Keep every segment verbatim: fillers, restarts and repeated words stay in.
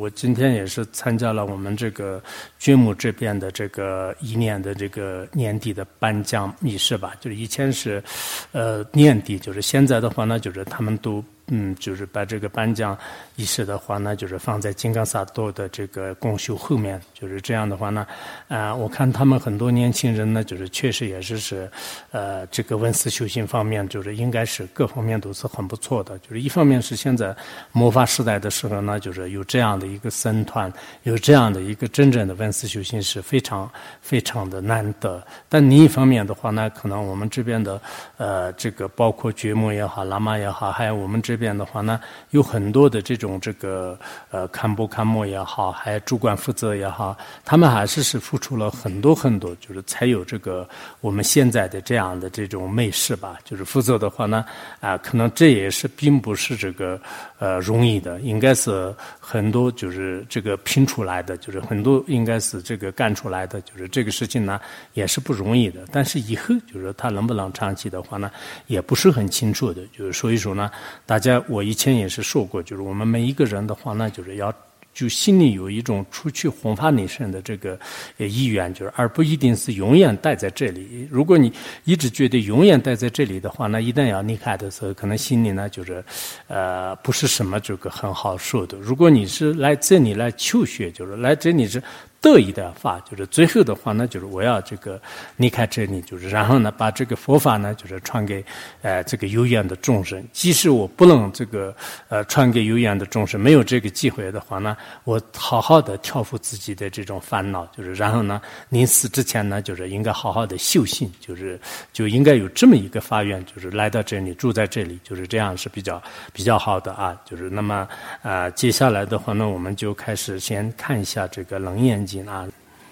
我今天也是参加了我们这个军母这边的这个一年的这个年底的颁奖仪式吧，就是以前是呃年底，就是现在的话呢，就是他们都嗯，就是把这个颁奖仪式的话呢，就是放在金刚萨埵的这个公休后面，就是这样的话呢，啊、呃，我看他们很多年轻人呢，就是确实也是是，呃，这个文思修行方面，就是应该是各方面都是很不错的。就是一方面是现在末法时代的时候呢，就是有这样的一个僧团，有这样的一个真正的文思修行是非常非常的难得。但另一方面的话呢，可能我们这边的呃，这个包括觉母也好，喇嘛也好，还有我们这这边的话呢，有很多的这种这个呃堪布堪莫也好，还有主管负责也好，他们还是是付出了很多很多，就是才有这个我们现在的这样的这种美事吧。就是否则的话呢，啊、呃，可能这也是并不是这个呃容易的，应该是很多就是这个拼出来的，就是很多应该是这个干出来的，就是这个事情呢也是不容易的。但是以后就是他能不能长期的话呢，也不是很清楚的。就是所以说呢，大家。我以前也是说过，就是我们每一个人的话呢，就是要就心里有一种出去弘法利生的这个意愿，就是而不一定是永远待在这里。如果你一直觉得永远待在这里的话，那一旦要离开的时候，可能心里呢就是呃不是什么这个很好受的。如果你是来这里来求学，就是来这里是得意的法，就是最后的话呢，就是我要这个离开这里，就是然后呢，把这个佛法呢，就是传给呃这个有缘的众生。即使我不能这个呃传给有缘的众生，没有这个机会的话呢，我好好的调伏自己的这种烦恼，就是然后呢，临死之前呢，就是应该好好的修行，就是就应该有这么一个发愿，就是来到这里住在这里，就是这样是比较比较好的啊。就是那么啊、呃，接下来的话呢，我们就开始先看一下这个《楞严经》。啊，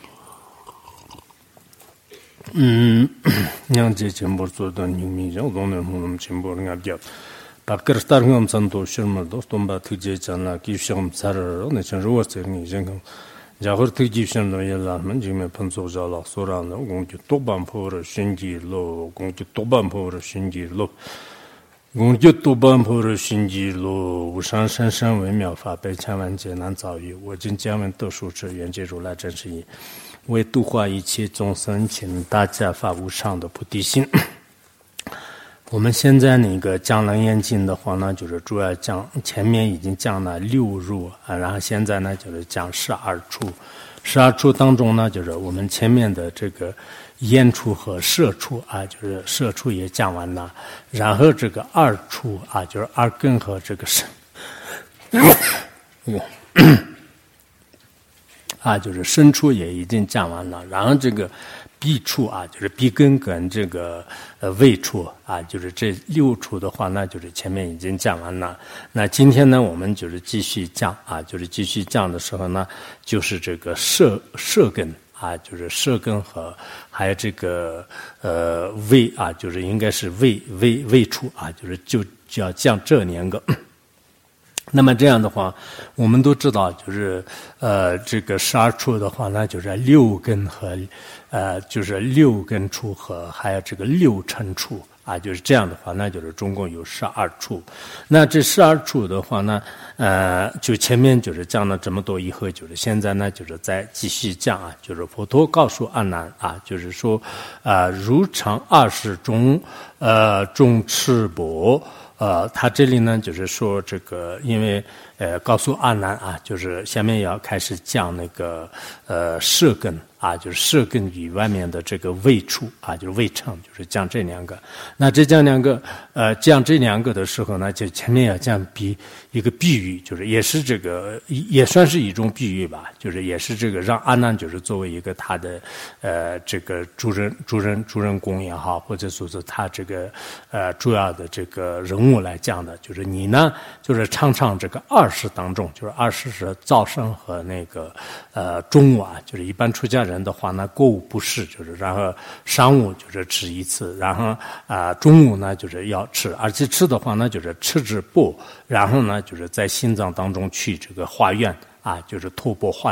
嗯，냥 제 전부 쏘던 유미죠. 오늘 몸 전부를 가져. 바크르스타르금 산도 실물도 돈바 특제잖아. 기시험 사르로 내 전루어스니 쟁금. 자거 특집심도 연락만 지금 판소자라 소라는 공주 또반포를 신기로 공주 또반포를 신기로 공주 또반포를 신기로 우상 산산微妙法被千万劫难遭遇，我今将闻得数之愿解如来真实义，为度化一切众生，请大家发无上的菩提心。我们现在那个讲楞严经的话呢，就是主要讲前面已经讲了六入啊，然后现在呢就是讲十二处。十二处当中呢，就是我们前面的这个烟处和摄处啊，就是摄处也讲完了，然后这个二处啊，就是二根和这个身，啊，就是身处也已经讲完了，然后这个鼻处啊，就是鼻根跟这个呃胃处啊，就是这六处的话呢，就是前面已经讲完了。那今天呢，我们就是继续讲啊，就是继续讲的时候呢，就是这个舌舌根啊，就是舌根和还有这个呃胃啊，就是应该是胃胃胃处啊，就是就就要讲这两个。那么这样的话，我们都知道，就是呃，这个十二处的话呢，就是六根和呃，就是六根处和还有这个六尘处啊，就是这样的话，那就是总共有十二处。那这十二处的话呢，呃，就前面就是讲了这么多以后，就是现在呢，就是再继续讲啊，就是佛陀告诉阿难啊，就是说啊、呃，如常二十种呃种赤钵。呃，他这里呢，就是说这个，因为呃，告诉阿难啊，就是下面要开始讲那个呃舌根啊，就是舌根与外面的这个胃处啊，就是胃肠，就是讲这两个。那这讲两个，呃，讲这两个的时候呢，就前面要讲比一个比喻，就是也是这个也算是一种比喻吧，就是也是这个让阿难就是作为一个他的呃这个主人主人主人公也好，或者说是他这个呃主要的这个人物来讲的，就是你呢，就是常常这个二十当中，就是二十是早上和那个呃中午啊，就是一般出家人的话呢，过午不食，就是然后上午就是吃一次，然后啊、呃、中午呢就是要吃，而且吃的话呢就是吃之钵，然后呢就是在心脏当中去这个化愿啊，就是吐钵化愿，就是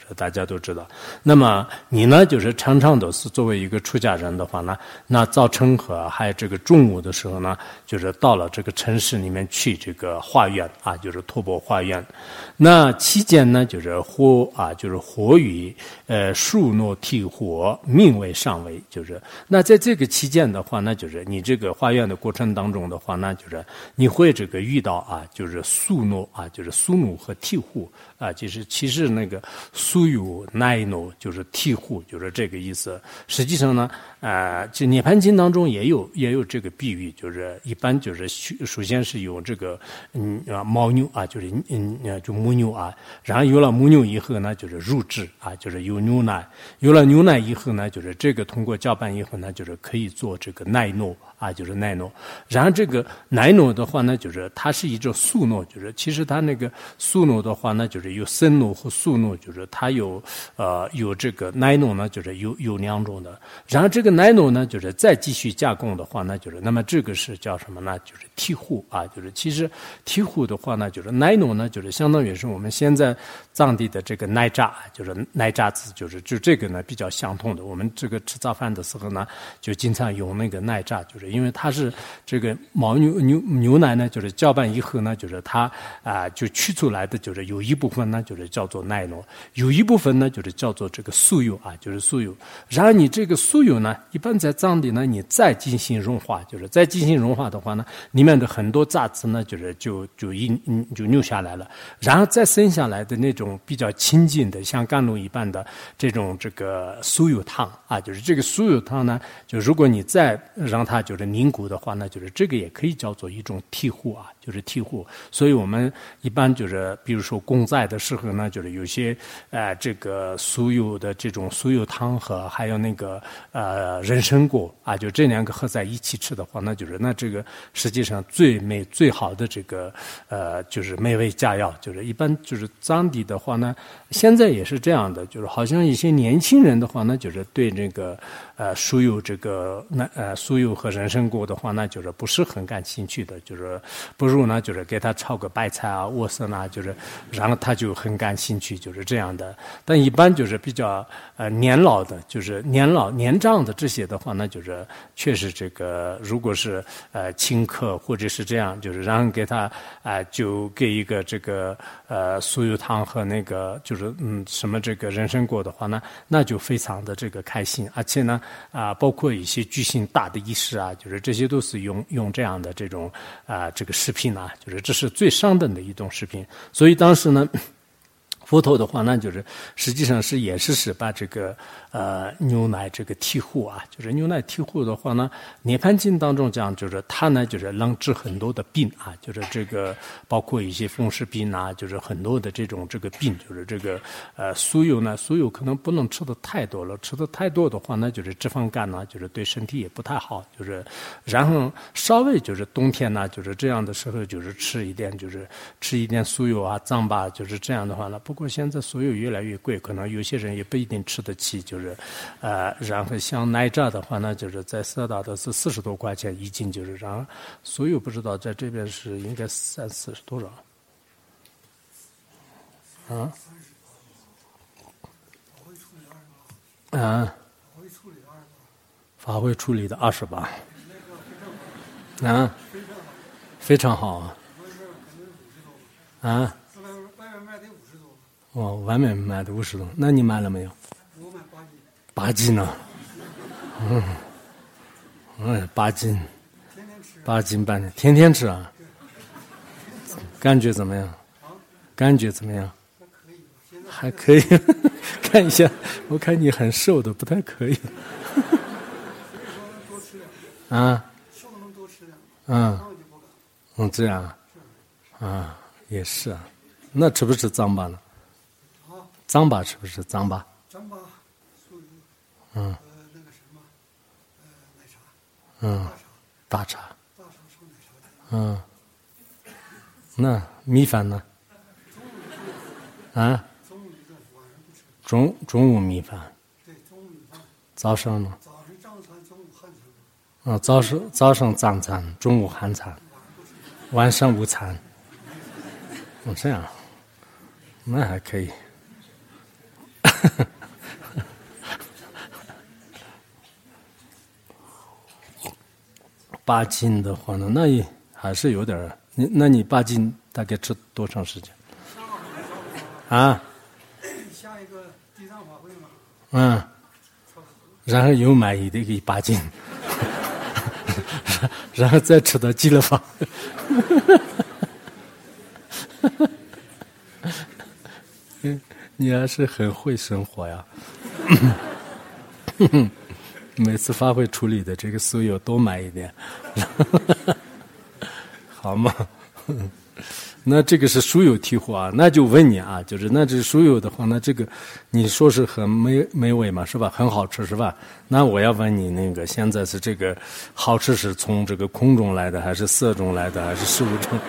就是大家都知道。那么你呢，就是常常都是作为一个出家人的话呢，那早晨和还有这个中午的时候呢，就是到了这个城市里面去这个化缘啊，就是托钵化缘。那期间呢，就是火啊，就是火与呃树诺替火，命为上位，就是那在这个期间的话呢，就是你这个化缘的过程当中的话呢，就是你会这个遇到啊，就是素诺啊，就是素诺和替护啊，就是其实那个素有奈诺就是替护，就是这个意思。实际上呢，啊、呃，这涅槃经当中也有也有这个比喻，就是一般就是首先是有这个嗯啊牦牛啊，就是嗯就母牛啊，然后有了母牛以后呢，就是乳汁啊，就是有牛奶，有了牛奶以后呢，就是这个通过搅拌以后呢，就是可以做这个奶酪啊，就是奶酪。然后这个奶酪的话呢，就是它是一种素糯，就是其实它那个素糯的话呢，就是有生糯和素糯，就是它有呃有这个奶酪呢，就是有有两种的。然后这个奶酪呢，就是再继续加工的话呢，就是那么这个是叫什么呢？就是替护啊，就是其实替护的话呢，就是奶酪呢，就是相当于是我们现在藏地的这个奶渣，就是奶渣子，就是就这个呢比较相同的。我们这个吃早饭的时候呢，就经常用那个奶渣，就是因为它是这个牦牛牛牛奶呢，就是搅拌以后呢，就是它啊、呃、就取出来的，就是有一部分呢就是叫做奶酪，有一部分呢就是叫做这个素油啊，就是素油。然后你这个素油呢，一般在藏地呢，你再进行融化，就是再进行融化的话呢，里面的很多杂质呢，就是就就一就流下来了，然后再剩下来的那种比较亲近的，像甘露一般的这种这个酥油汤啊，就是这个酥油汤呢，就如果你再让它就是凝固的话呢，就是这个也可以叫做一种替护啊，就是替护。所以我们一般就是比如说供在的时候呢，就是有些呃这个酥油的这种酥油汤和还有那个呃人参果啊，就这两个合在一起吃的话，那就是那这个实际上最美最好的这个呃就是美味佳肴，就是一般就是藏地的话呢，现在也是这样的，就是好像一些年轻人的话呢，就是对这个呃酥油这个那呃酥油和人参果的话呢，就是不是很感兴趣的，就是不如呢就是给他炒个白菜啊、莴笋啊，就是然后他就很感兴趣，就是这样的。但一般就是比较呃年老的，就是年老年长的这些的话呢，就是确实这个如果是呃请客或者是这样，就是然后给他啊、呃、就给一个这个呃酥油汤和那个就是嗯什么这个人参果的话呢，那就非常的这个开心，而且呢啊、呃、包括一些举行大的仪式啊，就是这些都是用用这样的这种啊、呃、这个食品啊，就是这是最上等的一种食品。所以当时呢，佛陀的话呢，就是实际上是也是是把这个呃牛奶这个替护啊，就是牛奶替护的话呢，涅槃经当中讲，就是它呢就是能治很多的病啊，就是这个包括一些风湿病啊，就是很多的这种这个病，就是这个呃酥油呢，酥油可能不能吃的太多了，吃的太多的话呢，就是脂肪肝呢，就是对身体也不太好，就是然后稍微就是冬天呢，就是这样的时候就是吃一点，就是吃一点酥油啊、藏粑，就是这样的话呢。不过现在酥油越来越贵，可能有些人也不一定吃得起，就是呃，然后像奶渣的话呢，就是在色达的是四十多块钱一斤，就是然后酥油不知道在这边是应该三四十多少啊？啊，法会处理的二十八，啊，非常好啊，啊。哦，外面买的五十多，那你买了没有？ 我买八斤。 八斤呢？嗯，嗯，八斤， 天天吃。 八斤半天，天天吃啊？感觉怎么样？ 啊？ 感觉怎么样？ 还可以吧，现在还可以，看一下，我看你很瘦的，不太可以。 多吃两啊？ 瘦能多吃两嗯。 然后就不敢。 嗯，这样。啊，也是啊。那吃不吃糌粑呢？ 啊？ 糌粑吃不吃糌粑？ 糌粑、酥油， 嗯。 呃，那个什么，呃，奶茶。 嗯。大茶。 大茶烧奶茶。 嗯。那米饭呢？啊？ 中午一顿，晚上不吃。 中中午米饭。 对，中午米饭。 早上呢？ 早上藏餐，中午汉餐。 啊，早上早上藏餐，中午汉餐，晚上午餐。嗯，这样，那还可以。 八斤的话呢，那也还是有点儿。你那你八斤大概吃多长时间？啊？ 下一个地藏法会嘛。 嗯。然后又买一个八斤，然后再吃到极乐法。你还是很会生活呀。每次发会处理的这个酥油多买一点，好吗？那这个是酥油醍醐啊，那就问你啊，就是那这酥油的话，那这个你说是很美美味嘛，是吧？很好吃是吧？那我要问你，那个现在是这个好吃是从这个空中来的，还是色中来的，还是事物中？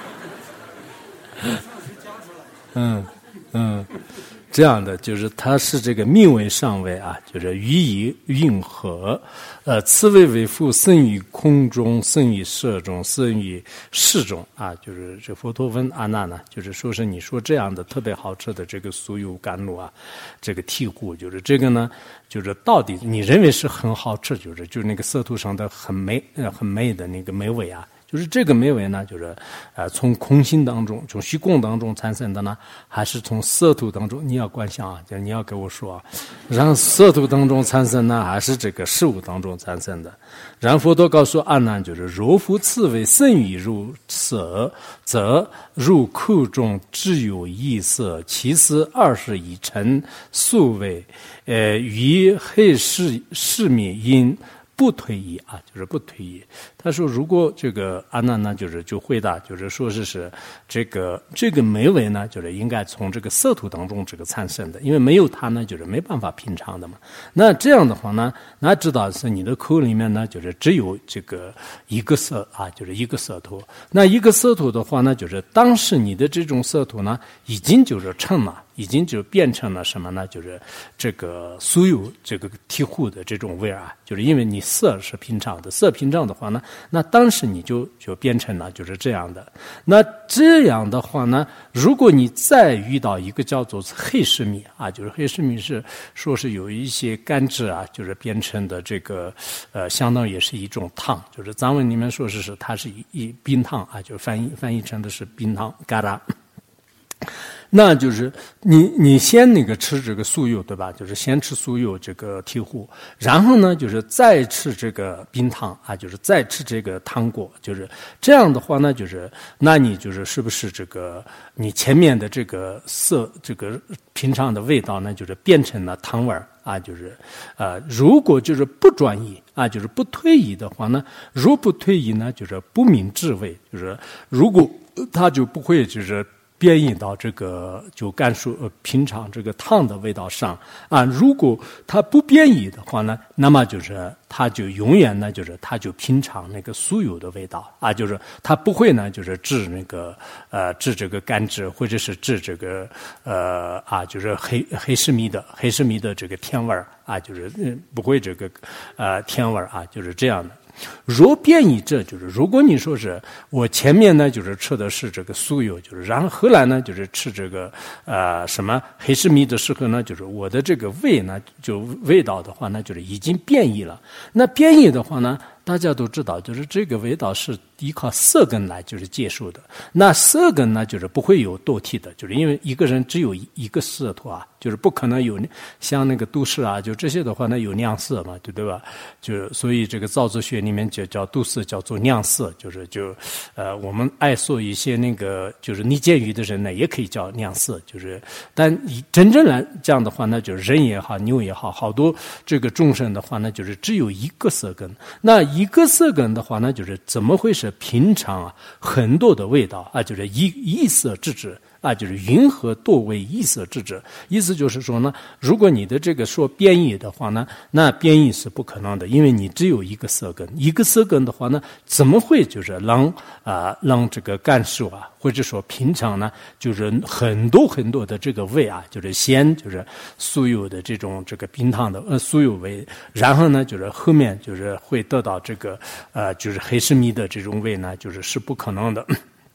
嗯嗯。这样的就是它是这个命为上位啊，就是予以运合，呃，此谓为父，生于空中，生于色中，生于事中啊，就是这佛陀问阿难呢，就是说是你说这样的特别好吃的这个酥油甘露啊，这个醍醐，就是这个呢，就是到底你认为是很好吃，就是就是那个色图上的很美呃很美的那个美味啊。就是这个美味呢，就是呃从空性当中，从虚空当中产生的呢，还是从色图当中？你要观想啊，就你要给我说啊，然后色图当中产生呢，还是这个事物当中产生的？然后佛陀告诉阿难，就是若复此为生于如色，则入口中只有一色，其实二十一尘素味，呃，于黑世世灭因。不推移啊，就是不推移。他说，如果这个阿难呢，就是就回答，就是说是是这个这个美味呢，就是应该从这个色土当中这个产生的，因为没有它呢，就是没办法品尝的嘛。那这样的话呢，那知道是你的口里面呢，就是只有这个一个色啊，就是一个色土。那一个色土的话呢，就是当时你的这种色土呢，已经就是成了。已经就变成了什么呢？就是这个酥油这个醍醐的这种味儿啊，就是因为你色是平常的，色平常的话呢，那当时你就就变成了就是这样的。那这样的话呢，如果你再遇到一个叫做黑石米啊，就是黑石米是说是有一些干汁啊，就是变成的这个呃，相当于也是一种汤，就是藏文里面说是是它是一一冰汤啊，就翻译翻译成的是冰汤嘎达。那就是你你先那个吃这个酥油对吧？就是先吃酥油这个醍醐，然后呢就是再吃这个冰汤啊，就是再吃这个汤果，就是这样的话呢，就是那你就是是不是这个你前面的这个色这个平常的味道呢，就是变成了汤味儿啊，就是呃如果就是不转移啊，就是不推移的话呢，如不推移呢，就是不明智味，就是如果它就不会就是变异到这个就甘肃呃平常这个汤的味道上啊，如果它不变异的话呢，那么就是它就永远呢就是它就品尝那个酥油的味道啊，就是它不会呢就是治那个呃治这个甘汁或者是治这个呃啊就是黑黑石米的黑石米的这个甜味儿啊，就是嗯不会这个呃甜味儿啊，就是这样的。若变异者，就是如果你说是我前面呢就是吃的是这个酥油，就是然后后来呢就是吃这个呃什么黑石米的时候呢，就是我的这个味呢就味道的话呢就是已经变异了。那变异的话呢，大家都知道，就是这个味道是依靠色根来就是接受的。那色根呢，就是不会有多体的，就是因为一个人只有一个色土啊，就是不可能有像那个都市啊，就这些的话呢有酿色嘛，对对吧？就所以这个造字学里面就叫都市叫做酿色，就是就呃我们爱说一些那个就是逆见语的人呢，也可以叫酿色，就是但真正来这样的话呢，就是人也好，牛也好，好多这个众生的话呢，就是只有一个色根。那一个色根的话呢，就是怎么会是平常啊很多的味道啊，就是一一色之质啊，就是云和多为一色之质。意思就是说呢，如果你的这个说变异的话呢，那变异是不可能的，因为你只有一个色根，一个色根的话呢，怎么会就是让啊、呃、让这个感受啊，或者说平常呢，就是很多很多的这个味啊，就是先就是酥油的这种这个冰糖的呃酥油味，然后呢就是后面就是会得到这个呃就是黑石米的这种味呢，就是是不可能的。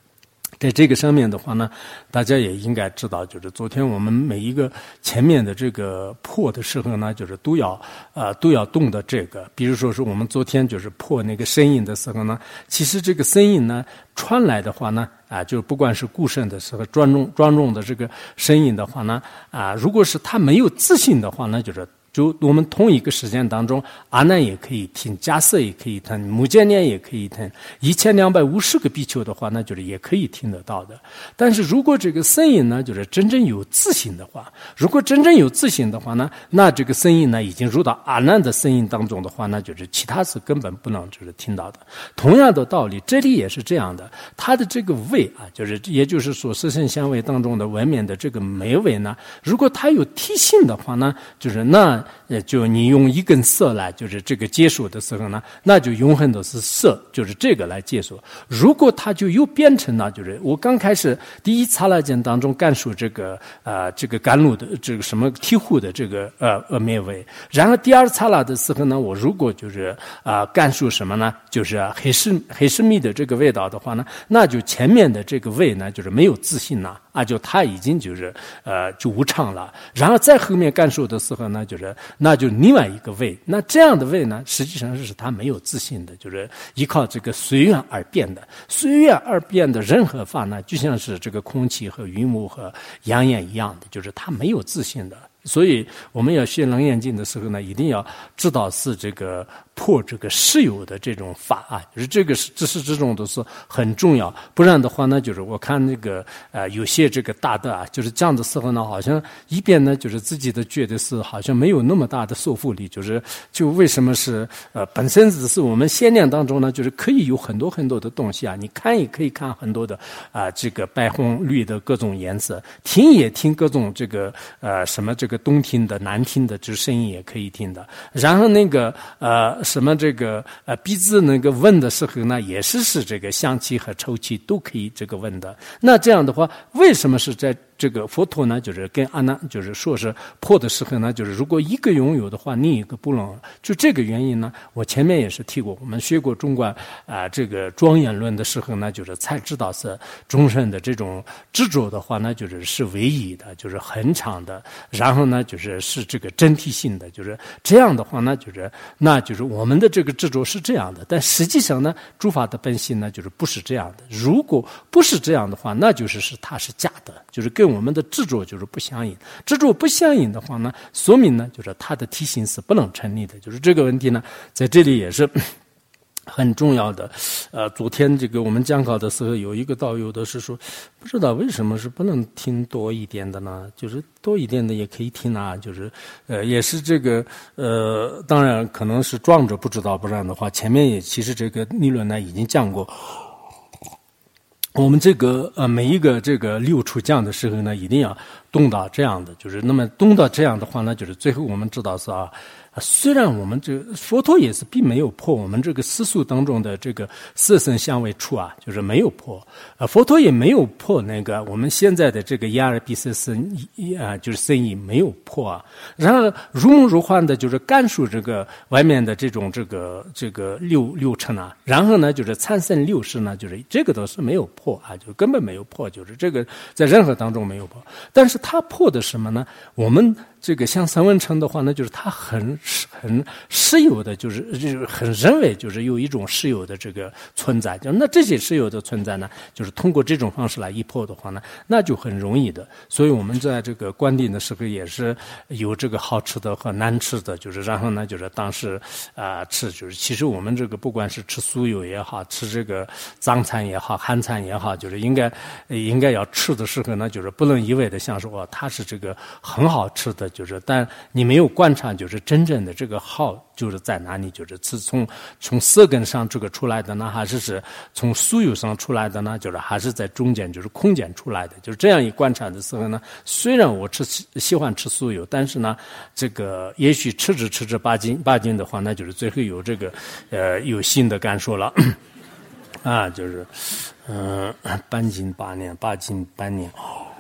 在这个上面的话呢，大家也应该知道，就是昨天我们每一个前面的这个破的时候呢，就是都要呃都要动的这个。比如说是我们昨天就是破那个声音的时候呢，其实这个声音呢传来的话呢，啊，就是不管是固声的时候，庄重庄重的这个声音的话呢，啊，如果是他没有自信的话呢，就是就我们同一个时间当中，阿难也可以听，迦叶也可以听，目犍连也可以听，一千两百五十个比丘的话，那就是也可以听得到的。但是如果这个声音呢，就是真正有自信的话，如果真正有自信的话呢，那这个声音呢已经入到阿难的声音当中的话，那就是其他是根本不能就是听到的。同样的道理，这里也是这样的，它的这个味啊，就是也就是说色声香味当中的外面的这个美味呢，如果它有体性的话呢，就是那呃，就你用一根色来，就是这个接受的时候呢，那就永恒的是色，就是这个来接受。如果它就又变成了，就是我刚开始第一刹那间当中感受这个呃这个甘露的这个什么醍醐的这个呃呃美味，然后第二刹那的时候呢，我如果就是啊、呃、感受什么呢，就是黑石黑石蜜的这个味道的话呢，那就前面的这个味呢，就是没有自信了啊，就它已经就是呃就无常了，然后在后面感受的时候呢，就是那就另外一个味，那这样的味呢，实际上是他没有自信的，就是依靠这个随缘而变的，随缘而变的任何法呢，就像是这个空气和云雾和阳焰一样的，就是他没有自信的。所以我们要学楞严经的时候呢，一定要知道是这个破这个实有的这种法啊，就是这个是自始至终都是很重要。不然的话呢，就是我看那个呃有些这个大德啊，就是这样的时候呢，好像一边呢就是自己的觉得是好像没有那么大的说服力，就是就为什么是呃本身只是我们限量当中呢，就是可以有很多很多的东西啊，你看也可以看很多的啊、呃、这个白红绿的各种颜色，听也听各种这个呃什么这个。这个东听的南听的这声音也可以听的，然后那个呃什么这个呃鼻子那个闻的时候呢，也是是这个香气和臭气都可以这个闻的。那这样的话，为什么是在这个佛陀呢？就是跟阿难就是说是破的时候呢，就是如果一个拥有的话，另一个不能。就这个原因呢，我前面也是提过，我们学过中观啊、呃、这个庄严论的时候呢，就是才知道是众生的这种执着的话呢，就是是唯一的，就是很长的，然后呢，就是是这个真体性的，就是这样的话呢，就是那就是我们的这个执着是这样的，但实际上呢，诸法的本性呢，就是不是这样的。如果不是这样的话，那就是是它是假的，就是跟我们的执着就是不相应。执着不相应的话呢，说明呢，就是它的体性是不能成立的。就是这个问题呢，在这里也是很重要的。呃，昨天这个我们讲考的时候，有一个道友的是说，不知道为什么是不能听多一点的呢？就是多一点的也可以听啊，就是呃，也是这个呃，当然可能是壮着不知道，不然的话，前面也其实这个理论呢已经讲过。我们这个呃每一个这个六处讲的时候呢，一定要动到这样的，就是那么动到这样的话呢，就是最后我们知道是啊。虽然我们这个佛陀也是并没有破我们这个世俗当中的这个色声香味触啊，就是没有破啊，佛陀也没有破那个我们现在的这个眼耳鼻舌身啊，就是声音没有破啊。然后如梦如幻的，就是感受这个外面的这种这个这个六六尘啊，然后呢，就是参生六识呢，就是这个都是没有破啊，就根本没有破，就是这个在任何当中没有破。但是他破的什么呢？我们这个像三文成的话呢，就是他很很实有的，就是就是很认为就是有一种实有的这个存在，就那这些实有的存在呢，就是通过这种方式来一破的话呢，那就很容易的。所以我们在这个观点的时候也是有这个好吃的和难吃的，就是然后呢，就是当时啊、呃、吃，就是其实我们这个不管是吃素有也好，吃这个藏餐也好，汉餐也好，就是应该应该要吃的时候呢，就是不能一味的想说哦，它是这个很好吃的，就是但你没有观察，就是真正的这个好就是在哪里，就是是从从色根上这个出来的呢，还是是从素有上出来的呢？就是还是在中间，就是空间出来的。就是这样一观察的时候呢，虽然我吃喜欢吃素有，但是呢，这个也许吃着吃着八斤八斤的话，那就是最后有这个呃有新的感受了啊，就是嗯、呃、半斤八年，八斤半年。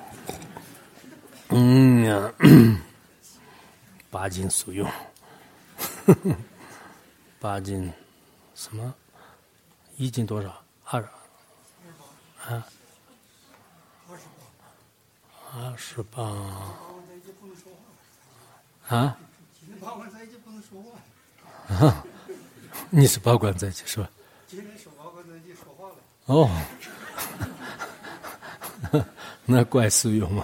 嗯呀，八斤素有，八斤什么？一斤多少？二啊啊，十八。 八关斋戒不能说话。 啊？ 今天八关斋戒不能说话。 啊，你是八关斋戒是吧？ 今天守八关斋戒说话了。 哦，那怪宿友嘛。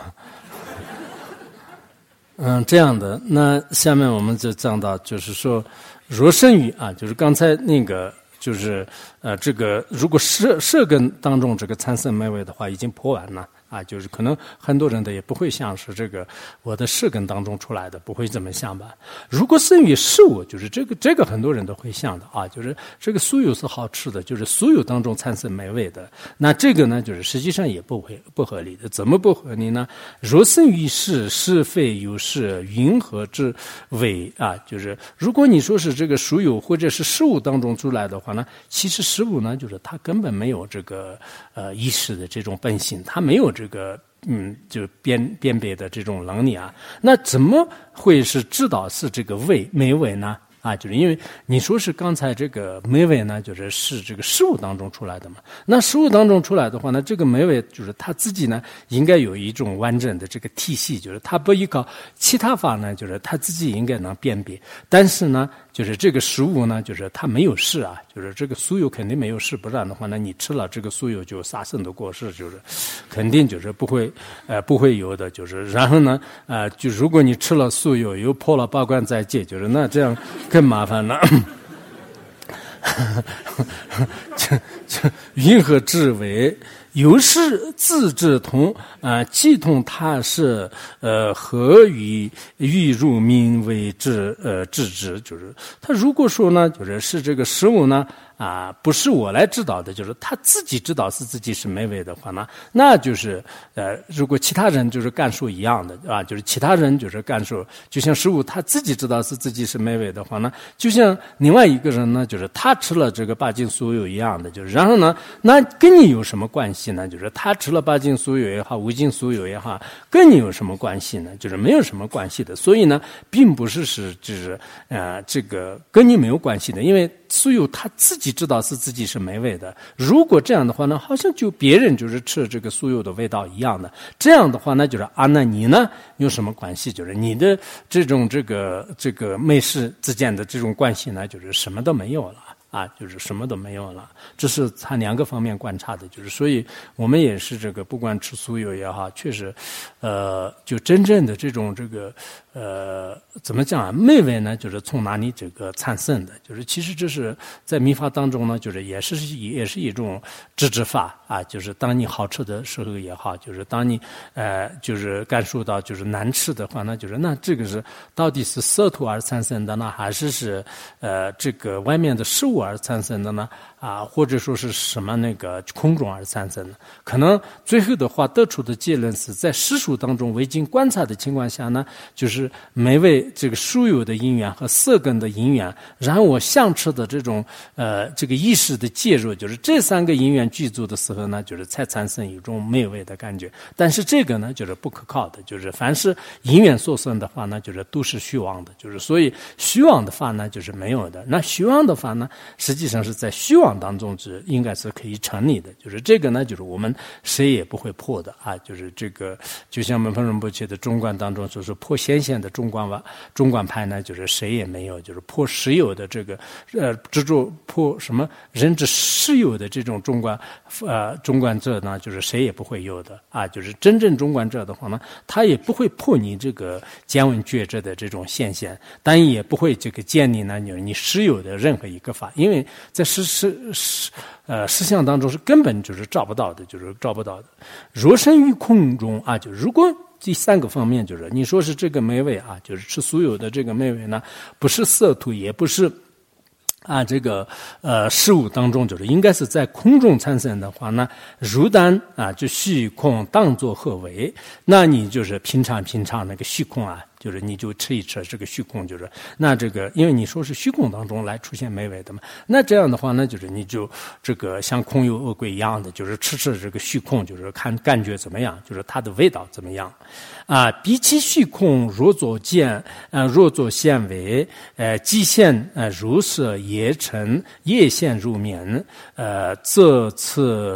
嗯，这样的，那下面我们就讲到，就是说，若生于啊，就是刚才那个，就是呃，这个如果舌舌根当中这个产生美味的话，已经破完了。啊，就是可能很多人的也不会想是这个我的舌根当中出来的，不会这么想吧。如果生于食物，就是这个这个很多人都会想的啊，就是这个酥油是好吃的，就是酥油当中产生美味的。那这个呢，就是实际上也不会不合理的。怎么不合理呢？若生于是，是非有是，云何之谓啊？就是如果你说是这个酥油或者是食物当中出来的话呢，其实食物呢，就是它根本没有这个呃意识的这种本性，它没有这个嗯，就辨辨别的这种能力啊，那怎么会是知道是这个味美味呢？啊，就是因为你说是刚才这个美味呢，就是是这个食物当中出来的嘛。那食物当中出来的话呢，这个美味就是它自己呢应该有一种完整的这个体系，就是它不依靠其他法呢，就是它自己应该能辨别。但是呢，就是这个食物呢，就是它没有事啊，就是这个酥油肯定没有事，不然的话呢，你吃了这个酥油就杀生的过失，就是肯定就是不会呃不会有的，就是然后呢呃就如果你吃了酥油又破了八关斋戒，就是那这样更麻烦了。这这云何之谓？有是自之同啊，既同他是呃何于欲入名为之呃治之？就是他如果说呢，就是是这个食物呢啊，不是我来知道的，就是他自己知道是自己是美味的话呢，那就是呃，如果其他人就是感受一样的啊，就是其他人就是感受，就像食物他自己知道是自己是美味的话呢，就像另外一个人呢，就是他吃了这个八斤酥油一样的，就是然后呢，那跟你有什么关系呢？就是他吃了八斤酥油也好，五斤酥油也好，跟你有什么关系呢？就是没有什么关系的。所以呢，并不是是就是呃这个跟你没有关系的，因为酥油他自己知道是自己是美味的。如果这样的话呢，好像就别人就是吃这个酥油的味道一样的。这样的话呢，就是啊，那你呢有什么关系？就是你的这种这个这个美食之间的这种关系呢，就是什么都没有了。啊，就是什么都没有了，这是他两个方面观察的，就是所以我们也是这个，不管吃酥油也好，确实，呃，就真正的这种这个呃，怎么讲啊？美味呢，就是从哪里这个产生的？就是其实这是在密法当中呢，就是也是也是一种知之法啊，就是当你好吃的时候也好，就是当你呃，就是感受到就是难吃的话，那就是那这个是到底是色土而产生的呢，还是是呃这个外面的食物而产生的呢？啊，或者说是什么那个空中而产生的？可能最后的话得出的结论是在实数当中未经观察的情况下呢，就是美味这个酥油的因缘和色根的因缘，然后我想吃的这种呃这个意识的介入，就是这三个因缘具足的时候呢，就是才产生一种美味的感觉。但是这个呢，就是不可靠的，就是凡是因缘所生的话呢，就是都是虚妄的，就是所以虚妄的法呢，就是没有的。那虚妄的法呢，实际上是在虚妄当中是应该是可以成立的，就是这个呢，就是我们谁也不会破的啊，就是这个就像门峰仁波切的中观当中说是破显现的中观法中观派呢，就是谁也没有，就是破实有的这个呃执着破什么人之实有的这种中观呃中观者呢，就是谁也不会有的啊，就是真正中观者的话呢，他也不会破你这个见闻觉知的这种现象，但也不会这个建立呢你你实有的任何一个法，因为在实实实呃实相当中是根本就是找不到的，就是找不到的。若生于空中啊，就如果第三个方面就是你说是这个美味啊，就是吃酥油的这个美味呢，不是色土，也不是啊这个呃事物当中，就是应该是在空中产生的话呢，如当啊就虚空当作何为？那你就是平常平常那个虚空啊。就是你就吃一吃这个虚空，就是那这个，因为你说是虚空当中来出现美味的嘛，那这样的话呢，就是你就这个像空有恶鬼一样的，就是吃吃这个虚空，就是看感觉怎么样，就是它的味道怎么样啊？比起虚空，若作见，呃，若作现为，呃，即现呃如是也成，也现如眠，呃，这次。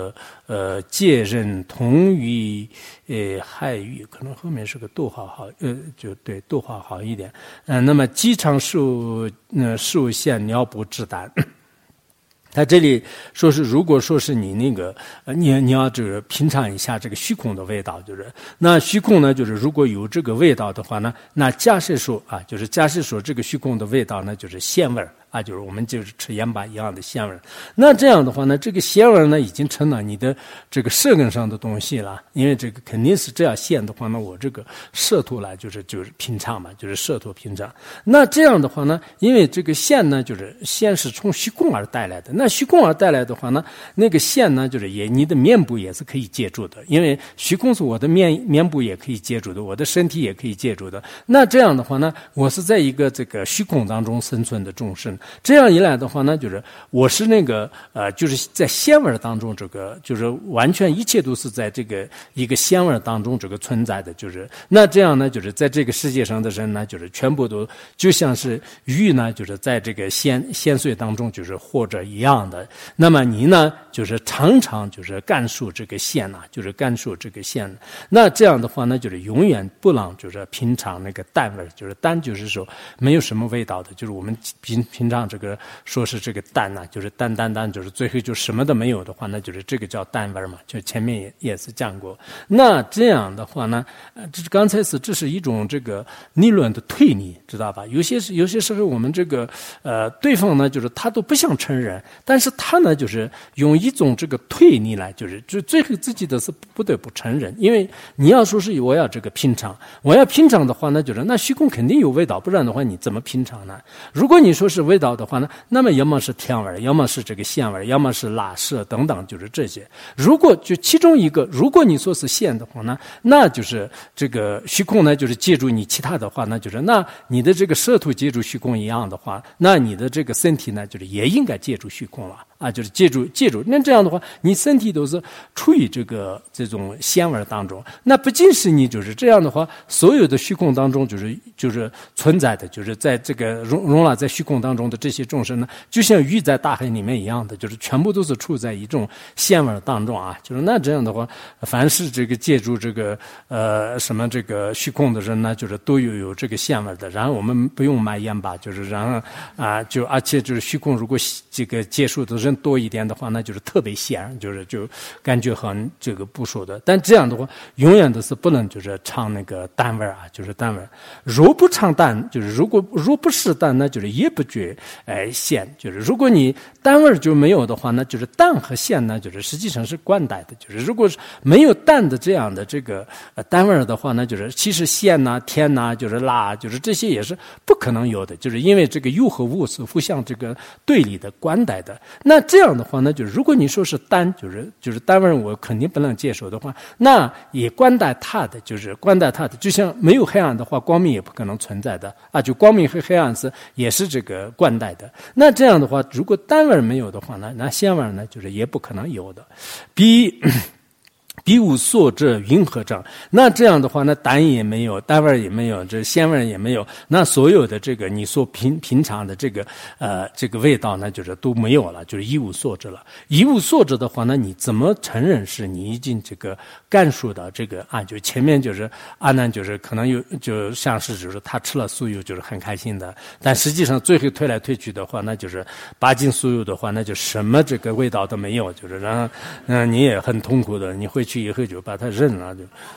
呃介人同于呃害语，可能后面是个逗号好，呃就对逗号好一点。嗯、呃，那么饥肠受呃受限尿不至胆。他这里说是，如果说是你那个，呃，你你要这个品尝一下这个虚空的味道，就是那虚空呢，就是如果有这个味道的话呢，那假设说啊，就是假设说这个虚空的味道呢，就是鲜味儿啊，就是我们就是吃盐巴一样的鲜味儿。那这样的话呢，这个鲜味儿呢，已经成了你的这个舌根上的东西了，因为这个肯定是这样鲜的话呢，我这个舌头来就是就是品尝嘛，就是舌头品尝。那这样的话呢，因为这个鲜呢，就是鲜是从虚空而带来的。那虚空而带来的话呢，那个线呢，就是也你的面部也是可以接住的，因为虚空是我的面面部也可以接住的，我的身体也可以接住的。那这样的话呢，我是在一个这个虚空当中生存的众生。这样一来的话呢，就是我是那个呃，就是在鲜味当中，这个就是完全一切都是在这个一个鲜味当中这个存在的，就是那这样呢，就是在这个世界上的人呢，就是全部都就像是鱼呢，就是在这个鲜鲜水当中就是活着一样。的，那么你呢，就是常常就是感受这个鲜呐、啊，就是感受这个鲜。那这样的话呢，就是永远不能就是品尝那个淡味，就是淡就是说没有什么味道的，就是我们平平常这个说是这个淡呐、啊，就是淡淡淡，就是最后就什么都没有的话，那就是这个叫淡味嘛，就前面也也是讲过。那这样的话呢，呃，这刚才是这是一种这个理论的推理，知道吧？有些有些时候我们这个呃对方呢，就是他都不想承认。但是他呢，就是用一种这个推理来，就是就最后自己的是不得不承认，因为你要说是我要这个品尝，我要品尝的话呢，就是那虚空肯定有味道，不然的话你怎么品尝呢？如果你说是味道的话呢，那么要么是甜味，要么是这个鲜味，要么是辣舌等等，就是这些。如果就其中一个，如果你说是鲜的话呢，那就是这个虚空呢，就是借助你其他的话呢，就是那你的这个舌头借助虚空一样的话，那你的这个身体呢，就是也应该借助虚空了啊，就是借助借助。那这样的话，你身体都是处于这个这种鲜味当中。那不仅是你就是这样的话，所有的虚空当中就是就是存在的，就是在这个容容纳在虚空当中的这些众生呢，就像鱼在大海里面一样的，就是全部都是处在一种鲜味当中啊。就是那这样的话，凡是这个借助这个呃什么这个虚空的人呢，就是都有有这个鲜味的。然后我们不用买盐巴，就是然后啊，就而且就是虚空如果这个接触的人多一点的话，那就是特别鲜，就是就感觉很这个不舒的。但这样的话，永远都是不能就是尝那个淡味啊，就是淡味。若不尝淡，就是如果若不是淡，那就是也不觉哎鲜。就是如果你淡味就没有的话，那就是淡和鲜呢，就是实际上是关带的。就是如果是没有淡的这样的这个呃淡味的话呢，就是其实鲜呐、甜呐、就是辣，就是这些也是不可能有的。就是因为这个有和无是互相这个对立的关带的。那这样的话呢，就是如果你说是淡，就是就是淡味我肯定不能接受的话，那也关带它的，就是关带它的，就像没有黑暗的话，光明也不可能存在的啊，就光明和黑暗是也是这个关带的。那这样的话，如果淡味没有的话呢，那鲜味呢，就是也不可能有的。比比无所者云何障？那这样的话呢，淡也没有，淡味也没有，这鲜味也没有，那所有的这个你所平平常的这个呃这个味道呢，就是都没有了，就是一无所者了。一无所者的话呢，你怎么承认是你已经这个感受到这个啊？就前面就是阿难就是可能有就像是就是他吃了素油就是很开心的，但实际上最后推来推去的话，那就是八斤素油的话，那就什么这个味道都没有，就是然后嗯、呃、你也很痛苦的，你会去以后就把它扔了，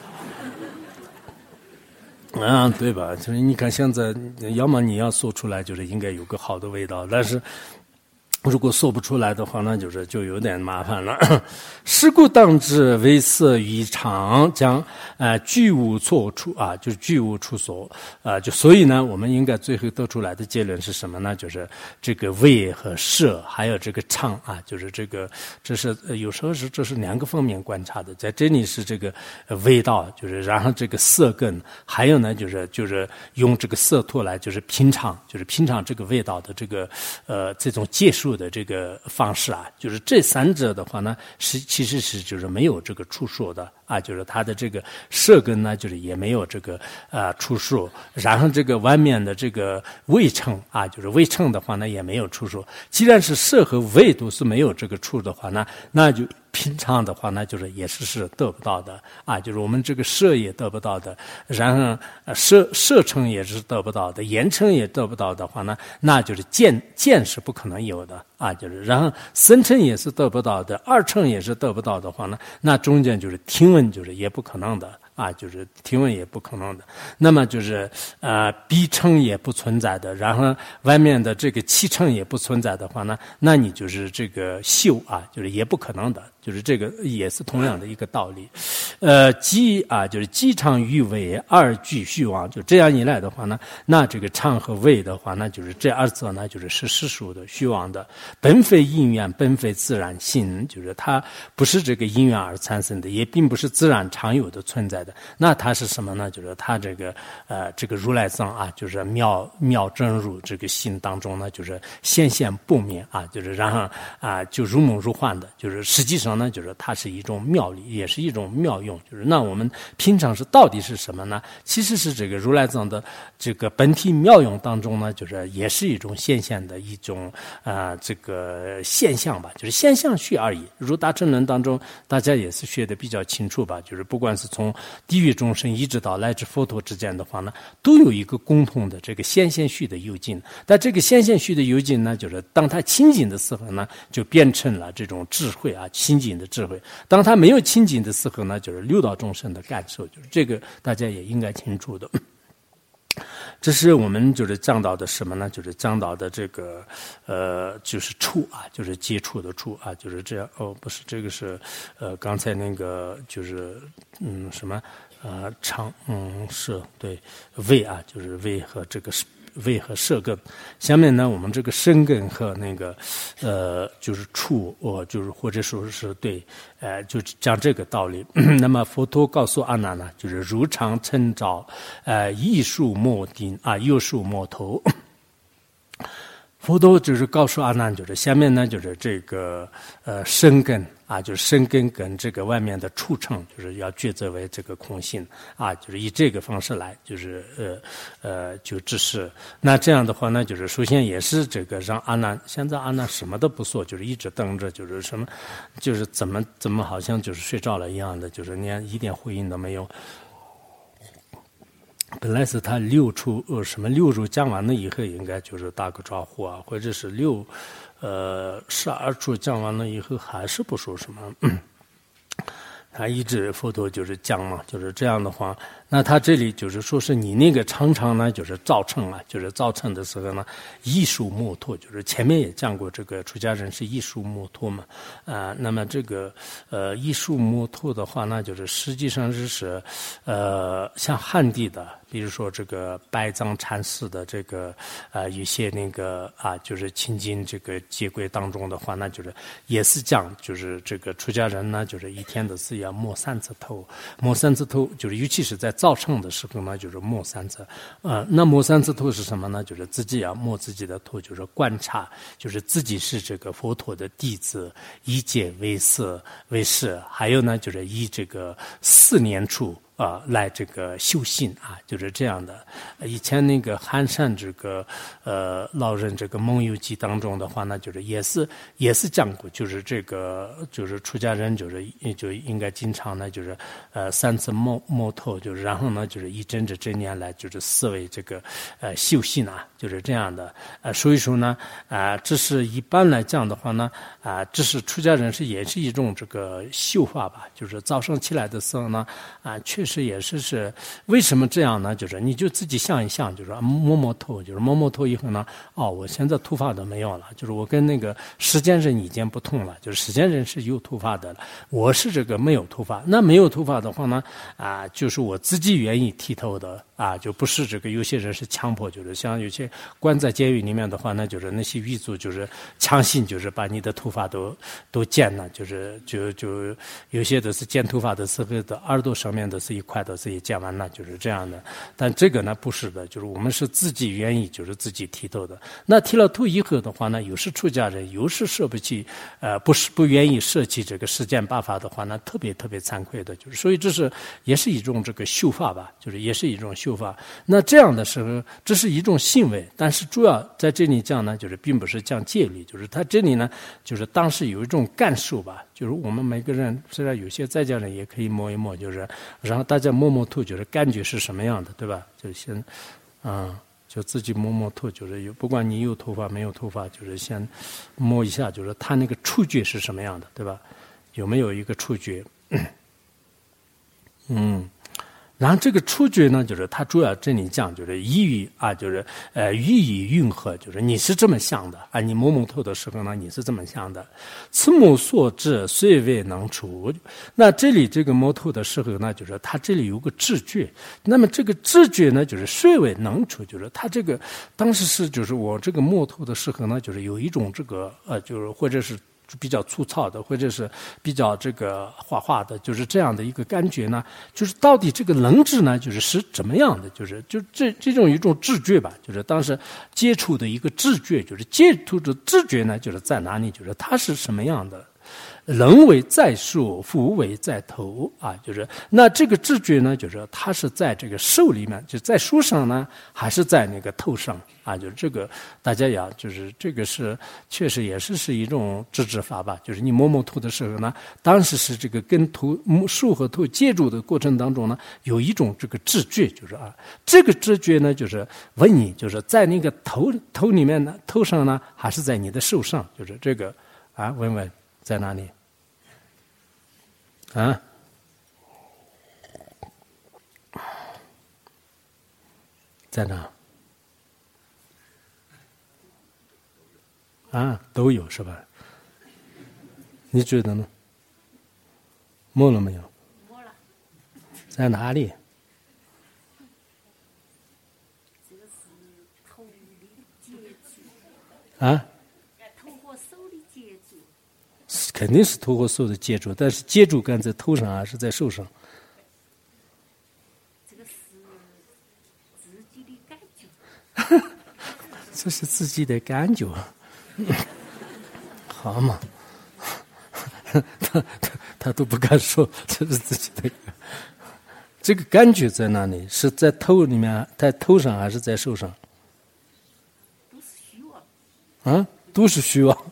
就啊，对吧？就是你看现在，要么你要说出来，就是应该有个好的味道，但是如果说不出来的话，那就是就有点麻烦了。是故当知为色于常，将呃具无错处啊，就是具无处所啊，就所以呢，我们应该最后得出来的结论是什么呢？就是这个味和色，还有这个常啊，就是这个这是有时候是这是两个方面观察的，在这里是这个味道，就是然后这个色根，还有呢就是就是用这个色托来就是品尝，就是品尝这个味道的这个呃这种接受的这个方式啊，就是这三者的话呢，是其实是就是没有这个处所的啊，就是它的这个舌根呢，就是也没有这个呃处所，然后这个外面的这个味称啊，就是味称的话呢，也没有处所。既然是舌和味都是没有这个处的话呢，那就平常的话呢，就是也是是得不到的啊，就是我们这个色也得不到的，然后呃色色称也是得不到的，言称也得不到的话呢，那就是见见是不可能有的啊，就是然后声称也是得不到的，二称也是得不到的话呢，那中间就是听闻就是也不可能的。啊，就是听闻也不可能的，那么就是呃鼻称也不存在的，然后外面的这个气称也不存在的话呢，那你就是这个嗅啊，就是也不可能的，就是这个也是同样的一个道理。呃，机啊，就是机常与味二俱虚妄，就这样一来的话呢，那这个常和味的话呢，就是这二者呢，就是是世俗的、虚妄的，本非因缘，本非自然性，就是它不是这个因缘而产生的，也并不是自然常有的存在的。那它是什么呢？就是它这个呃，这个如来藏啊，就是妙妙真如这个心当中呢，就是显现不灭啊，就是然后啊，就如梦如幻的，就是实际上呢，就是它是一种妙理，也是一种妙用。就是那我们平常是到底是什么呢？其实是这个如来藏的这个本体妙用当中呢，就是也是一种显现的一种啊、呃、这个现象吧，就是现象学而已。如大乘论当中，大家也是学的比较清楚吧，就是不管是从地狱众生一直到来至佛陀之间的话呢，都有一个共同的这个显现序的幽尽。但这个显现序的幽尽呢，就是当他清净的时候呢，就变成了这种智慧啊，清净的智慧；当他没有清净的时候呢，就是六道众生的感受，就是这个大家也应该清楚的。这是我们就是讲到的什么呢？就是讲到的这个呃，就是触啊，就是接触的触啊，就是这样。哦，不是，这个是呃，刚才那个就是嗯什么呃常嗯是对味啊，就是味和这个味和舌根。下面呢，我们这个身根和那个呃就是触，哦，就是或者说是对，呃，就讲这个道理。那么佛陀告诉阿难呢，就是如常称照，呃，一树莫顶啊，右树莫头。佛陀就是告诉阿难，就是下面呢，就是这个呃身根啊，就是身根跟这个外面的触称，就是要抉择为这个空性啊，就是以这个方式来，就是呃呃就只是那这样的话呢，就是首先也是这个让阿难，现在阿难什么都不说，就是一直等着，就是什么，就是怎么怎么好像就是睡着了一样的，就是连一点回应都没有。本来是他六处呃什么六处讲完了以后，应该就是打个招呼啊，或者是六呃十二处讲完了以后，还是不说什么。他一直佛陀就是讲嘛，就是这样的话，那他这里就是说是你那个常常呢，就是造成啊，就是造成的时候呢，艺术摩托，就是前面也讲过，这个出家人是艺术摩托嘛，啊、呃，那么这个呃艺术摩托的话呢，就是实际上是呃像汉地的，比如说这个白藏禅师的这个呃有些那个啊，就是亲近这个戒规当中的话，那就是也是讲，就是这个出家人呢，就是一天的是要摸三次头，摸三次头，就是尤其是在造成的时候呢，就是摸三次。呃，那摸三次头是什么呢？就是自己要摸自己的头，就是观察，就是自己是这个佛陀的弟子，以戒为师为师，还有呢，就是以这个四年处。啊、呃，来这个修行啊，就是这样的。以前那个寒山这个呃老人这个梦游记当中的话呢，就是也是也是讲过，就是这个就是出家人就是就应该经常呢就是呃三次摸摸头，就是然后呢就是一整这真年来就是思维这个呃修行啊，就是这样的。呃，所以说呢啊、呃，这是一般来讲的话呢啊、呃，这是出家人是也是一种这个修法吧，就是早上起来的时候呢啊、呃，确实也是是为什么这样呢？就是你就自己想一想，就是摸摸头，就是摸摸头以后呢，哦，我现在头发都没有了，就是我跟那个时间人已经不同了，就是时间人是有头发的了，我是这个没有头发。那没有头发的话呢，啊，就是我自己愿意剃头的啊，就不是这个有些人是强迫，就是像有些关在监狱里面的话呢，就是那些狱卒就是强行就是把你的头发都都剪了，就是就就有些的是剪头发的时候的耳朵上面的是一块的是也剪完了，就是这样的。但这个呢不是的，就是我们是自己愿意就是自己剃头的。那剃了头以后的话呢，有时出家人有时舍不弃，呃，不是不愿意舍弃这个世间八法的话呢，特别特别惭愧的，就是所以这是也是一种这个修法吧，就是也是一种修修法。那这样的时候，这是一种行为，但是主要在这里讲呢，就是并不是讲戒律，就是他这里呢，就是当时有一种感受吧，就是我们每个人虽然有些在家人也可以摸一摸，就是然后大家摸摸头，就是感觉是什么样的，对吧？就先，嗯。就自己摸摸头，就是有不管你有头发没有头发，就是先摸一下，就是他那个触觉是什么样的，对吧？有没有一个触觉？嗯，然后这个触觉呢，就是它主要这里讲，就是意语啊，就是呃语以韵和，就是你是这么想的啊，你摸摸头的时候呢，你是这么想的。此目所至，虽未能除。那这里这个摸头的时候呢，就是它这里有个知觉，那么这个知觉呢，就是虽未能除，就是它这个当时是就是我这个摸头的时候呢，就是有一种这个呃，就是或者是。比较粗糙的，或者是比较这个画画的，就是这样的一个感觉呢，就是到底这个能知呢，就是是怎么样的，就是就这这种一种知觉吧，就是当时接触的一个知觉，就是接触的知觉呢，就是在哪里，就是它是什么样的。人为在树，福为在头啊，就是那这个知觉呢，就是它是在这个手里面，就在树上呢，还是在那个头上啊？就是这个大家呀，就是这个是确实也是是一种知觉法吧。就是你摸摸头的时候呢，当时是这个跟头树和头接触的过程当中呢，有一种这个知觉，就是啊，这个知觉呢，就是问你，就是在那个头头里面呢，头上呢，还是在你的手上？就是这个啊，问问。在哪里？啊？在哪？啊，都有是吧？你觉得呢？摸了没有？ 摸了。 在哪里？ 这个是头里接触。 啊？肯定是透过手的接触，但是接触感在头上还是在手上？ 这个是自己的感觉。 这是自己的感觉，好嘛？他他他都不敢说这是自己的，这个感觉在哪里？是在头里面，在头上还是在手上？ 都是虚妄。 啊，都是虚妄。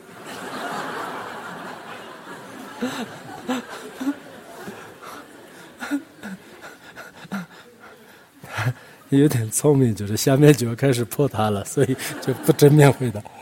有点聪明，就是下面就要开始破他了，所以就不正面回答，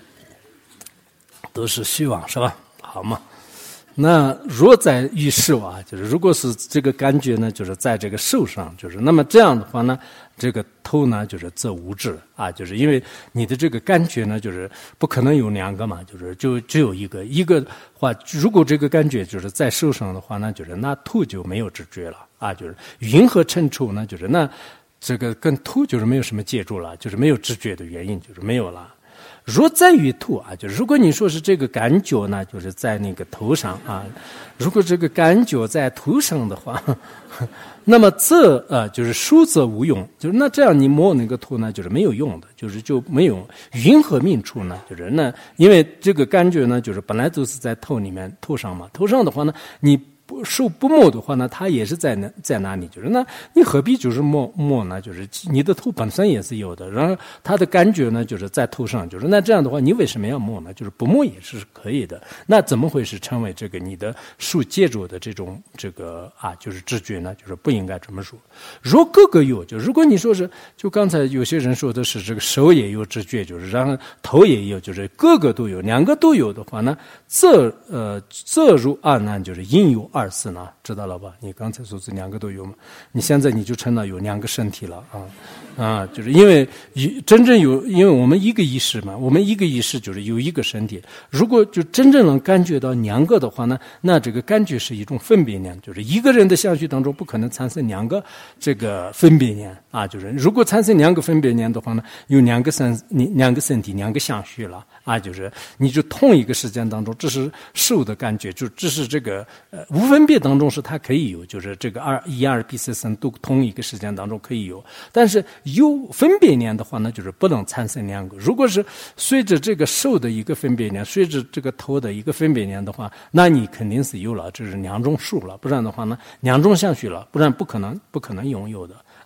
都是虚妄是吧？好嘛，那若在于手啊，就是如果是这个感觉呢，就是在这个手上，就是那么这样的话呢，这个头呢就是则无知啊，就是因为你的这个感觉呢，就是不可能有两个嘛，就是就只有一个，一个话，如果这个感觉就是在手上的话呢，就是那头就没有知觉了啊，就是云和尘处呢，就是那这个跟头就是没有什么接触了，就是没有知觉的原因，就是没有了。若在于头啊，就是如果你说是这个感觉呢，就是在那个头上啊，如果这个感觉在头上的话，那么这呃就是殊则无用，就是那这样你摸那个头呢，就是没有用的，就是就没有云和命处呢，就是那因为这个感觉呢，就是本来都是在头里面头上嘛，头上的话呢，你。手不摸的话呢，它也是在那在哪里？就是那你何必就是摸摸呢？就是你的头本身也是有的，然后它的感觉呢就是在头上，就是那这样的话，你为什么要摸呢？就是不摸也是可以的。那怎么会是成为这个你的手接触的这种这个啊，就是知觉呢？就是不应该这么说。若各个有，就如果你说是，就刚才有些人说的是这个手也有知觉，就是然后头也有，就是各个都有，两个都有的话呢，这呃这如二难，就是应有二。二四呢，知道了吧？你刚才说是两个都有嘛？你现在你就成了有两个身体了啊啊！就是因为真正有，因为我们一个意识嘛，我们一个意识就是有一个身体。如果就真正能感觉到两个的话呢，那这个感觉是一种分别念，就是一个人的相续当中不可能产生两个这个分别念啊。就是如果产生两个分别念的话呢，有两个身两个身体两个相续了啊。就是你就同一个时间当中，这是受的感觉，就这是这个呃无分别当中是它可以有，就是这个二一二 B 四三都同一个时间当中可以有，但是有分别念的话呢，就是不能产生两个。如果是随着这个受的一个分别念，随着这个头的一个分别念的话，那你肯定是有了，这是两种数了，不然的话呢，两种相续了，不然不可能不可能拥有的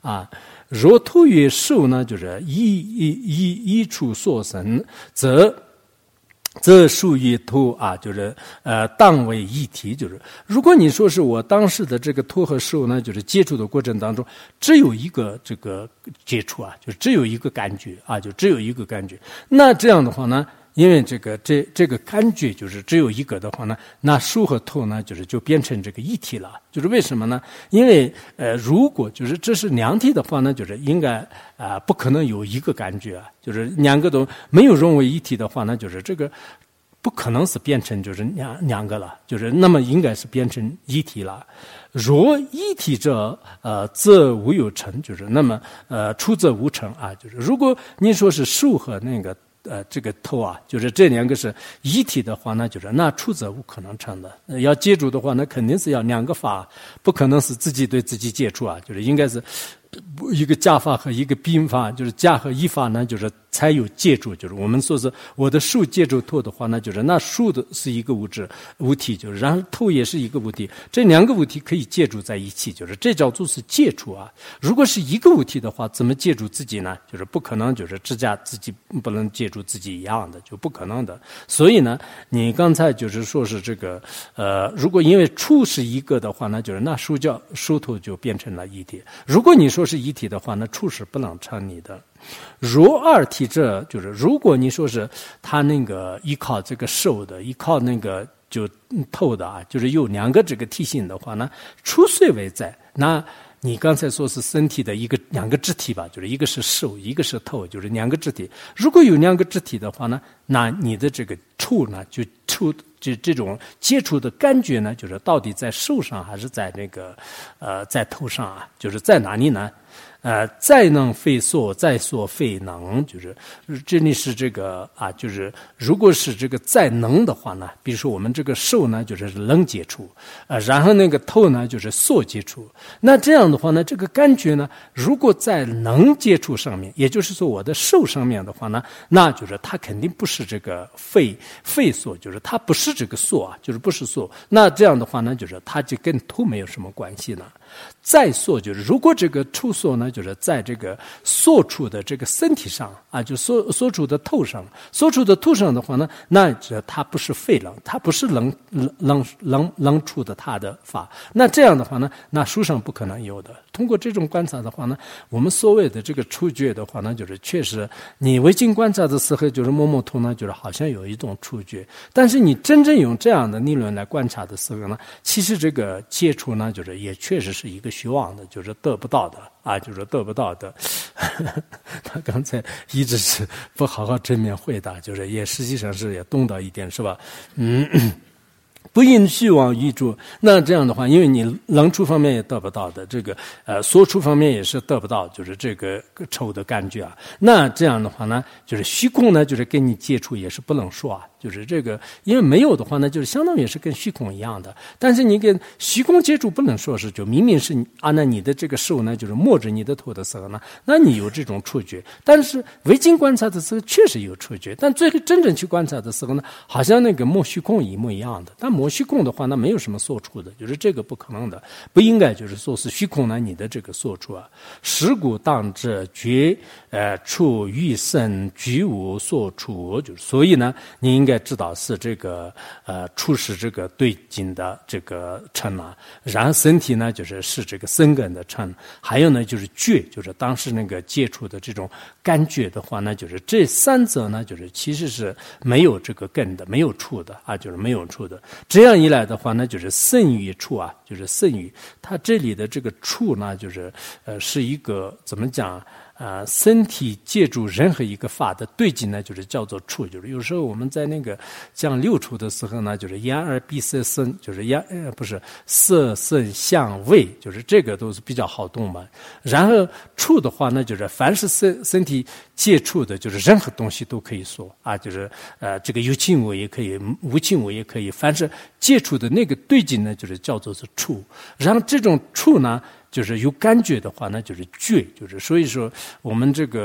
啊。若头与受呢，就是一一一一处所生，则则属于头啊，就是呃当为一体。就是如果你说是我当时的这个头和受呢，就是接触的过程当中，只有一个这个接触啊，就只有一个感觉啊，就只有一个感觉。那这样的话呢？因为这个这这个感觉就是只有一个的话呢，那受和头呢就是就变成这个一体了。就是为什么呢？因为呃，如果就是这是两体的话呢，就是应该啊、呃、不可能有一个感觉啊，就是两个都没有融为一体的话呢，就是这个不可能是变成就是两两个了，就是那么应该是变成一体了。若一体者，呃，则无有成，就是那么呃，出则无成啊，就是如果你说是受和那个。呃，这个头啊，就是这两个是一体的话呢，就是那出则无可能成的。呃、要接触的话，那肯定是要两个法，不可能是自己对自己接触啊，就是应该是一个加法和一个宾法，就是加和一法呢，就是才有接触。就是我们说是我的受接触头的话呢，就是那受的是一个物质物体，就是然后头也是一个物体，这两个物体可以接触在一起，就是这叫做是接触啊。如果是一个物体的话，怎么接触自己呢？就是不可能，就是指甲自己不能接触自己一样的，就不可能的。所以呢，你刚才就是说是这个呃，如果因为触是一个的话呢，就是那受叫受头就变成了一体。如果你说是一体的话，那触是不能成立的。若二体者，就是如果你说是他那个依靠这个受的，依靠那个就头的啊，就是有两个这个体性的话呢，触虽为在，那你刚才说是身体的一个两个肢体吧，就是一个是受，一个是头，就是两个肢体。如果有两个肢体的话呢，那你的这个触呢，就触这这种接触的感觉呢，就是到底在受上还是在那个呃在头上啊？就是在哪里呢？呃，再能非所，再所非能，就是这里是这个啊，就是如果是这个再能的话呢，比如说我们这个受呢，就是能接触，呃，然后那个头呢，就是所接触。那这样的话呢，这个感觉呢，如果在能接触上面，也就是说我的受上面的话呢，那就是它肯定不是这个非非所，就是它不是这个所啊，就是不是所。那这样的话呢，就是它就跟头没有什么关系了。再所就是如果这个触所呢，就是在这个所处的这个身体上啊，就所所处的头上，所处的头上的话呢，那这它不是非冷，它不是冷冷冷冷处的它的法。那这样的话呢，那书上不可能有的。通过这种观察的话呢，我们所谓的这个触觉的话呢，就是确实你微经观察的时候，就是摸摸头呢，就是好像有一种触觉。但是你真正用这样的理论来观察的时候呢，其实这个接触呢，就是也确实是一个虚妄的，就是得不到的啊，就是得不到的。他刚才一直是不好好正面回答，就是也实际上是也动到一点，是吧？嗯。不因虚妄依著，那这样的话，因为你能处方面也得不到的，这个呃所处方面也是得不到，就是这个抽的感觉啊。那这样的话呢，就是虚空呢，就是跟你接触也是不能说啊，就是这个，因为没有的话呢，就是相当于是跟虚空一样的。但是你跟虚空接触不能说是，就明明是啊，那你的这个手呢，就是摸着你的头的时候呢，那你有这种触觉。但是唯经观察的时候确实有触觉，但最后真正去观察的时候呢，好像那个摸虚空一模一样的。但摸虚空的话，那没有什么所处的，就是这个不可能的，不应该就是说是虚空呢，你的这个所处啊，实故当知觉呃处欲生居无所处，就是所以呢，你应该知道是这个呃处是这个对境的这个称啊，然后身体呢就是是这个生根的称，还有呢就是觉，就是当时那个接触的这种感觉的话呢，就是这三者呢，就是其实是没有这个根的，没有处的啊，就是没有处的。这样一来的话呢，就是胜于处啊，就是胜于它这里的这个处呢，就是呃是一个怎么讲？呃，身体借助任何一个法的对境呢，就是叫做处。就是有时候我们在那个讲六处的时候呢，就是眼耳鼻舌身，就是眼呃不是色声香味，就是这个都是比较好懂嘛。然后处的话呢，就是凡是身身体接触的，就是任何东西都可以说啊，就是呃这个有情物也可以，无情物也可以，凡是接触的那个对境呢，就是叫做是处。然后这种处呢，就是有感觉的话呢，就是觉，就是所以说我们这个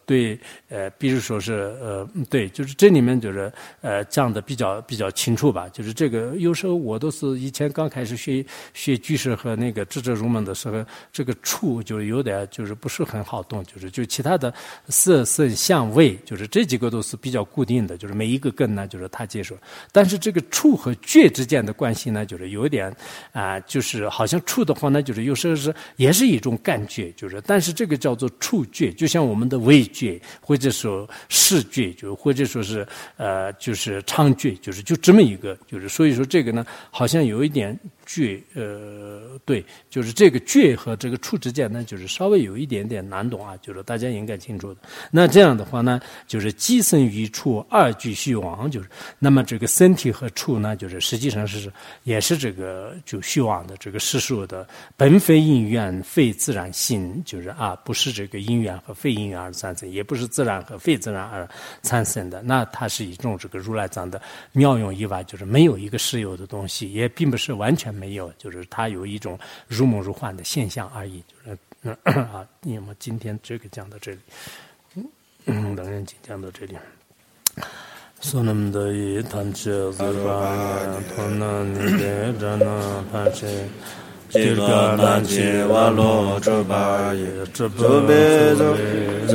对，呃，比如说是呃，对，就是这里面就是呃讲的比较比较清楚吧。就是这个有时候我都是以前刚开始学学居士和那个智者入门的时候，这个触就有点就是不是很好懂，就是就其他的色声香味，就是这几个都是比较固定的，就是每一个根呢就是他接受，但是这个触和觉之间的关系呢，就是有点啊、呃，就是好像触的话呢，就是有时候是也是一种感觉，就是但是这个叫做触觉，就像我们的味觉或者说视觉，就或者说是呃就是尝觉，就是就这么一个，就是所以说这个呢好像有一点觉，呃对，就是这个觉和这个触之间呢，就是稍微有一点点难懂啊，就是大家应该清楚的。那这样的话呢，就是既生于触，二俱虚妄，就是那么这个身体和触呢，就是实际上是也是这个就虚妄的这个世俗的，本非因缘，非自然性，就是啊，不是这个因缘和非因缘而产生，也不是自然和非自然而产生的。那它是一种这个如来藏的妙用以外，就是没有一个实有的东西，也并不是完全没有，就是它有一种如梦如幻的现象而已。就是嗯啊，那么今天这个讲到这里，嗯，当然讲到这里。소놈도 이 단체 서가 돈은 이래잖아 파체 제가 난지 와로 저바에 저베